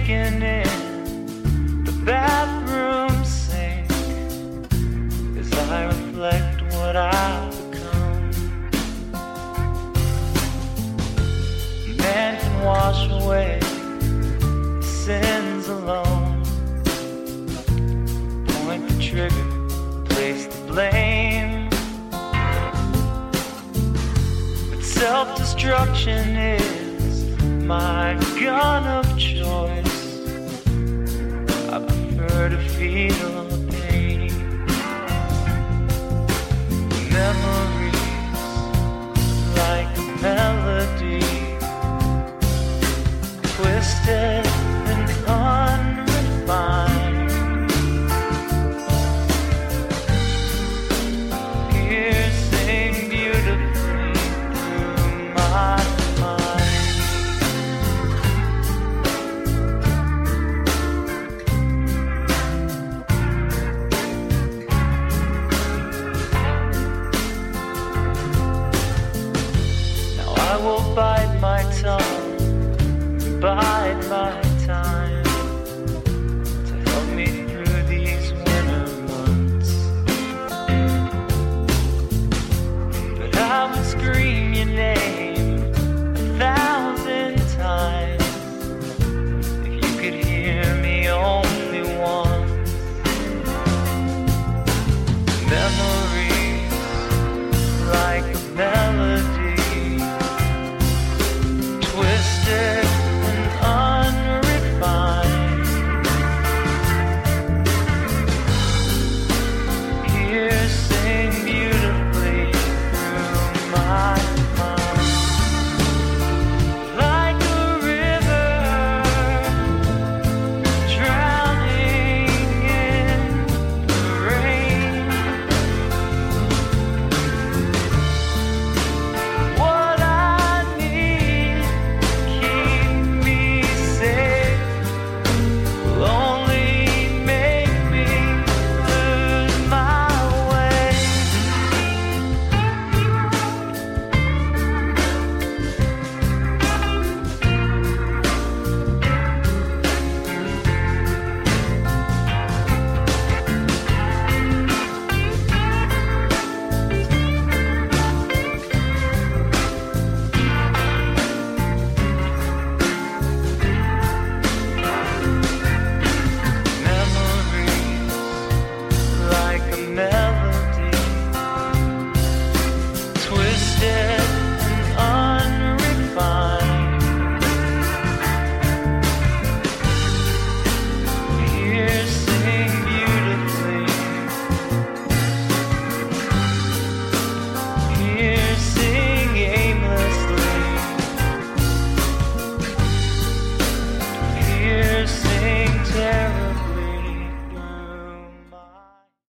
sinking in the bathroom sink as I reflect what I've become. Man can wash away sins alone, point the trigger, place the blame. But self-destruction is my gun of choice. I prefer to feel the pain. Memories like a melody, twisted and unrefined, piercing beautifully through my mind. Now I will bite my tongue, bide my time to help me through these winter months. But I would scream your name 1,000 times if you could hear me only once.